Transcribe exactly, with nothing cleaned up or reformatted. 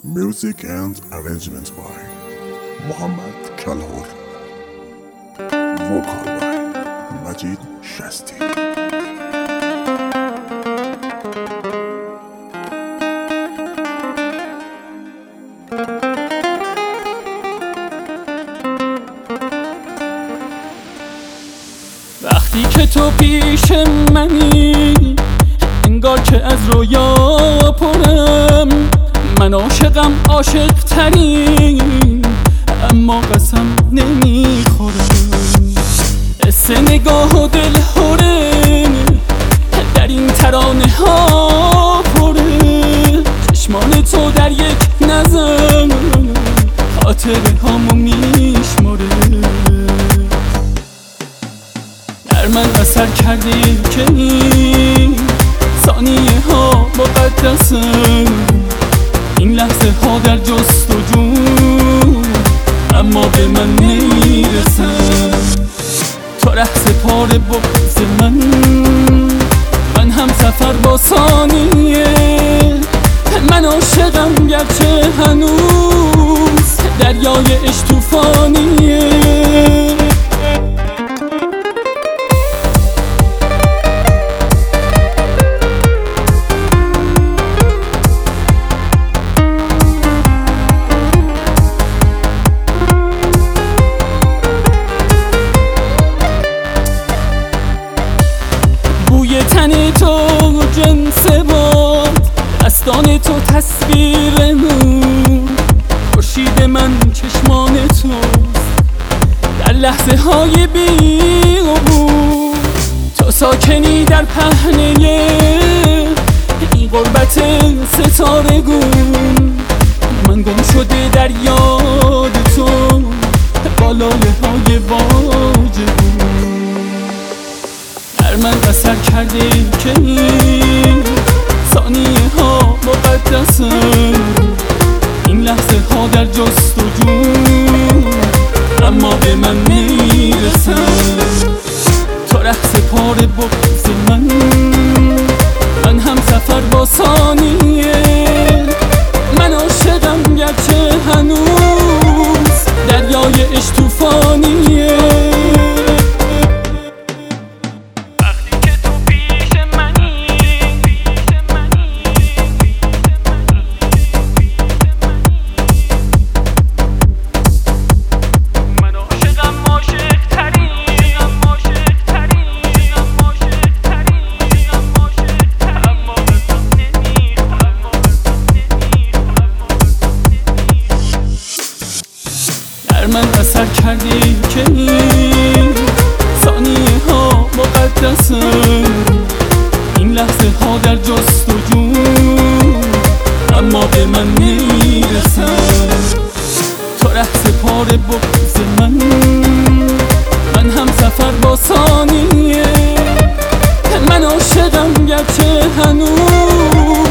Music and arrangement by Mohammad Kalhor. Vocal by Majid Shasti. وقتی که تو پیش منی انگار که از رویا پرم، من عاشقم عاشق ترین، اما قسم نمیخورم. قصه نگاه و دل هره در این ترانه ها پره، چشمان تو در یک نظر خاطره هامو میشماره. در من اثر کردی که این ثانیه ها مقدسن، این لحظه ها در جستجو اما به من نمیرسن. تو ره سپار بغض من، من هم سفر با ثانیه. من عاشقم گرچه هنوز دریای عشق طوفانیه. بوی تن تو جنس باد، دستان تو تصویر نور، خورشید من چشمان توست در لحظه های بی عبور. تو ساکنی در پهنه این غربت ستاره گون، من گم شده در یاد تو با لاله های باجگون. در من اثر کرده که این ثانیه ها مقدسن، این لحظه ها در جستجو اما به من نمیرسن. تو ره سپار بغض من، من هم سفر با ثانیه. من عاشقم گرچه هنوز دریای عشق طوفانیه. در من اثر کردی که این ثانیه ها مقدسن، این لحظه ها در جستجو اما به من نمیرسن. تو ره سپار بغض من، من هم سفر با ثانیه. من عاشقم گرچه هنوز